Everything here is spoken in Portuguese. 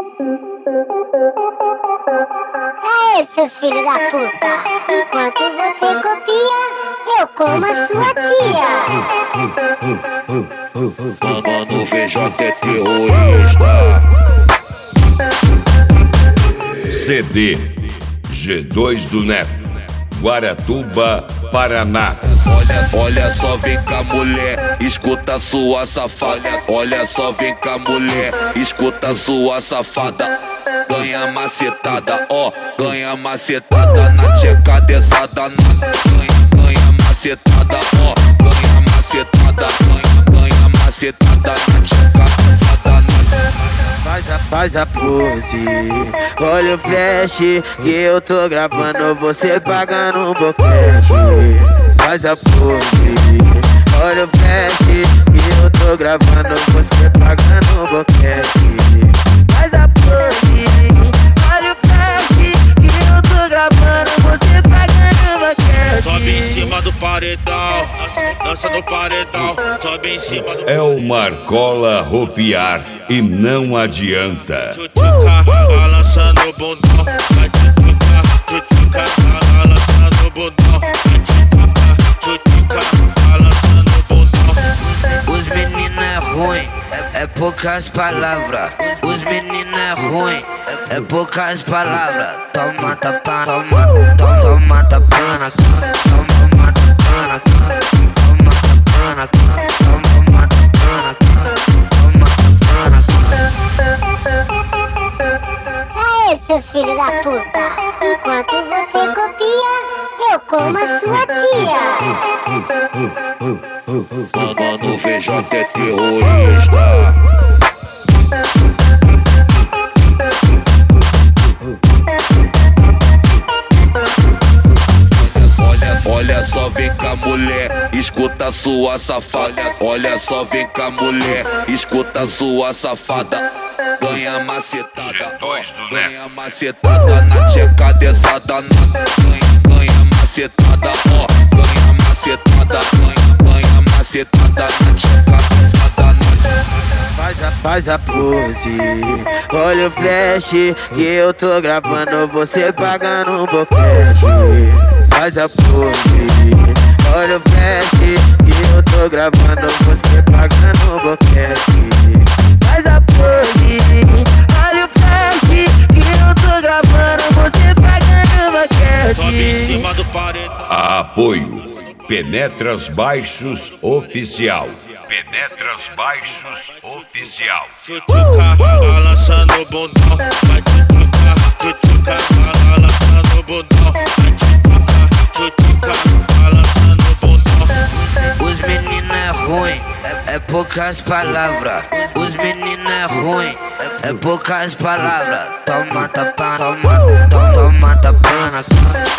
Aê, seus filhos da puta! Enquanto você copia, eu como a sua tia! Mano, VJ é terrorista. CD G2 do Neto, Guaratuba, Paraná. Olha só, vem cá, mulher, escuta sua safada. Olha só, vem cá, mulher, escuta sua safada. Ganha macetada, ó, ganha macetada na tcheca desada. Ganha macetada, ó, ganha macetada. Ganha macetada na tcheca desada. Faz a pose, olha o flash que eu tô gravando, você pagando um boquete. Faz a pose, olha o flash que eu tô gravando, você pagando um boquete. Faz a pose, olha o flash que eu tô gravando, você pagando um boquete. Sobe em cima do paredão, dança no paredão, sobe em cima do É o Marcola Rofiar e não adianta. tchutchuca, balançando o bundão, vai tchutchuca, tchutchuca, balançando o bundão, vai tchutchuca, balançando o bundão. Os meninos é ruim, é poucas palavras. Os meninos é ruim, é poucas palavras. Toma tapa, toma tapa na cara, toma tapa na cara, toma tapa na cara, toma tapa na cara, toma tapa na cara. Aê, seus filhos da puta! Enquanto você copia, eu como a sua tia! Mano, VJ é terrorista. Olha só, vem cá, mulher, escuta sua safada. Olha só, vem cá, mulher, escuta sua safada. Ganha macetada, ganha macetada na tcheca desada. Ganha macetada, ó, ganha macetada. Ganha macetada na tcheca desada. Faz a pose, olha o flash que eu tô gravando, você pagando um boquete. Faz a pose, olha o flash que eu tô gravando, você pagando um boquete. Faz a pose, olha o flash que eu tô gravando, você pagando um boquete. Sobe em cima do paredão. Apoio Penetras Baixos Oficial. Penetras Baixos Oficial. Tchutchuca, balançando o bundão, vai tchutchuca, tchutchuca, balançando o bundão, vai tchutchuca, balançando o bundão. Os meninos é ruim, é poucas palavras. Os meninos é ruim, é poucas palavras. Toma tapa, toma tapa na cara.